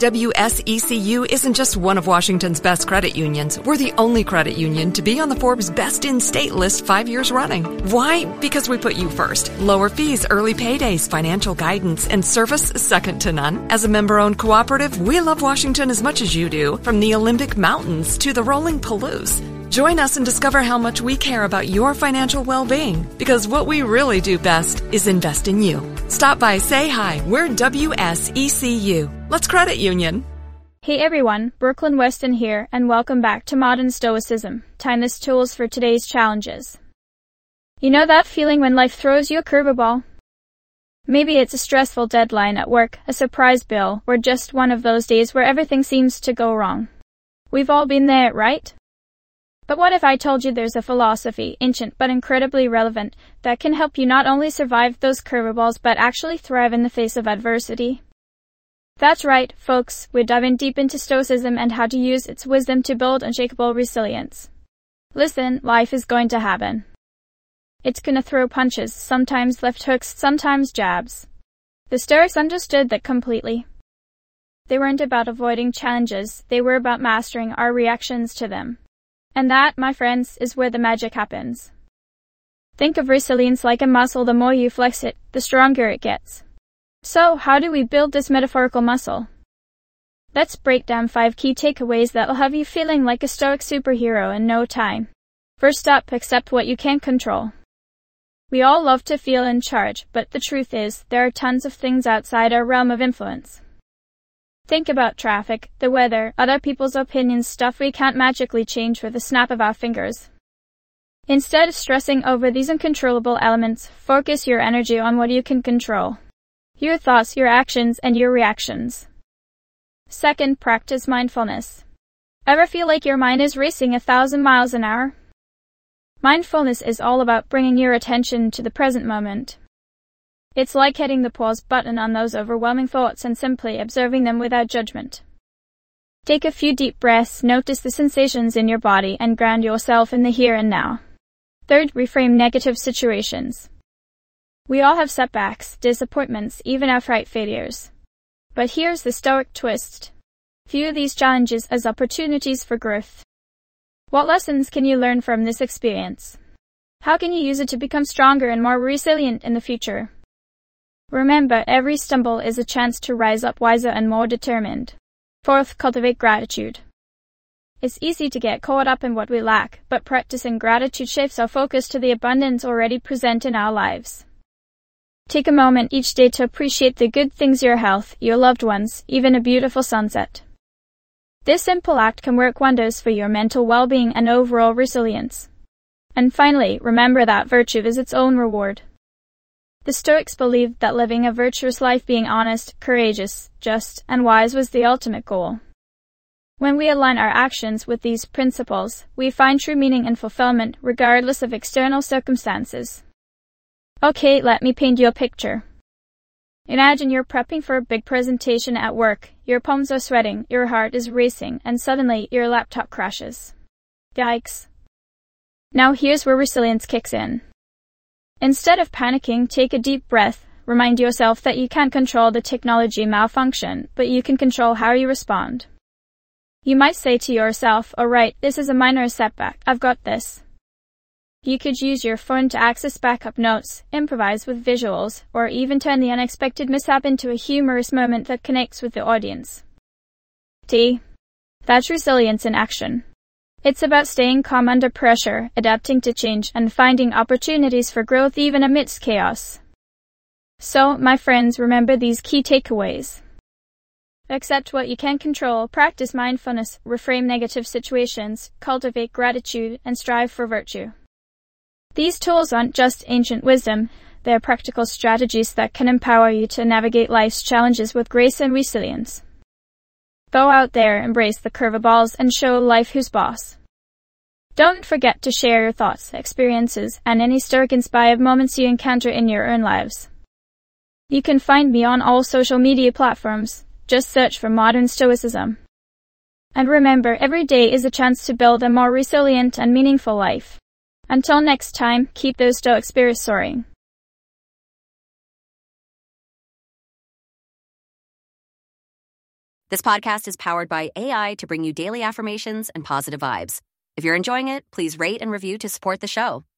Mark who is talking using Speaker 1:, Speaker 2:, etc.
Speaker 1: WSECU isn't just one of Washington's best credit unions. We're the only credit union to be on the Forbes Best in State list 5 years running. Why? Because we put you first. Lower fees, early paydays, financial guidance, and service second to none. As a member-owned cooperative, we love Washington as much as you do, from the Olympic Mountains to the rolling Palouse. Join us and discover how much we care about your financial well-being, because what we really do best is invest in you. Stop by, say hi. We're WSECU. Let's credit union.
Speaker 2: Hey everyone, Brooklyn Weston here, and welcome back to Modern Stoicism, timeless tools for today's challenges. You know that feeling when life throws you a curveball? Maybe it's a stressful deadline at work, a surprise bill, or just one of those days where everything seems to go wrong. We've all been there, right? But what if I told you there's a philosophy, ancient but incredibly relevant, that can help you not only survive those curveballs but actually thrive in the face of adversity? That's right, folks, we're diving deep into Stoicism and how to use its wisdom to build unshakable resilience. Listen, life is going to happen. It's gonna throw punches, sometimes left hooks, sometimes jabs. The Stoics understood that completely. They weren't about avoiding challenges, they were about mastering our reactions to them. And that, my friends, is where the magic happens. Think of resilience like a muscle. The more you flex it, the stronger it gets. So, how do we build this metaphorical muscle? Let's break down 5 key takeaways that'll have you feeling like a stoic superhero in no time. First up, accept what you can't control. We all love to feel in charge, but the truth is, there are tons of things outside our realm of influence. Think about traffic, the weather, other people's opinions, stuff we can't magically change with a snap of our fingers. Instead of stressing over these uncontrollable elements, focus your energy on what you can control. Your thoughts, your actions, and your reactions. Second, practice mindfulness. Ever feel like your mind is racing 1,000 miles an hour? Mindfulness is all about bringing your attention to the present moment. It's like hitting the pause button on those overwhelming thoughts and simply observing them without judgment. Take a few deep breaths, notice the sensations in your body, and ground yourself in the here and now. Third, reframe negative situations. We all have setbacks, disappointments, even outright failures. But here's the Stoic twist. View these challenges as opportunities for growth. What lessons can you learn from this experience? How can you use it to become stronger and more resilient in the future? Remember, every stumble is a chance to rise up wiser and more determined. Fourth, cultivate gratitude. It's easy to get caught up in what we lack, but practicing gratitude shifts our focus to the abundance already present in our lives. Take a moment each day to appreciate the good things: your health, your loved ones, even a beautiful sunset. This simple act can work wonders for your mental well-being and overall resilience. And finally, remember that virtue is its own reward. The Stoics believed that living a virtuous life, being honest, courageous, just, and wise was the ultimate goal. When we align our actions with these principles, we find true meaning and fulfillment regardless of external circumstances. Okay, let me paint you a picture. Imagine you're prepping for a big presentation at work, your palms are sweating, your heart is racing, and suddenly your laptop crashes. Yikes. Now here's where resilience kicks in. Instead of panicking, take a deep breath. Remind yourself that you can't control the technology malfunction, but you can control how you respond. You might say to yourself, alright, this is a minor setback, I've got this. You could use your phone to access backup notes, improvise with visuals, or even turn the unexpected mishap into a humorous moment that connects with the audience. That's resilience in action. It's about staying calm under pressure, adapting to change, and finding opportunities for growth even amidst chaos. So, my friends, remember these key takeaways. Accept what you can control, practice mindfulness, reframe negative situations, cultivate gratitude, and strive for virtue. These tools aren't just ancient wisdom, they're practical strategies that can empower you to navigate life's challenges with grace and resilience. Go out there, embrace the curveballs, and show life who's boss. Don't forget to share your thoughts, experiences, and any Stoic-inspired moments you encounter in your own lives. You can find me on all social media platforms. Just search for Modern Stoicism. And remember, every day is a chance to build a more resilient and meaningful life. Until next time, keep those Stoic spirits soaring.
Speaker 3: This podcast is powered by AI to bring you daily affirmations and positive vibes. If you're enjoying it, please rate and review to support the show.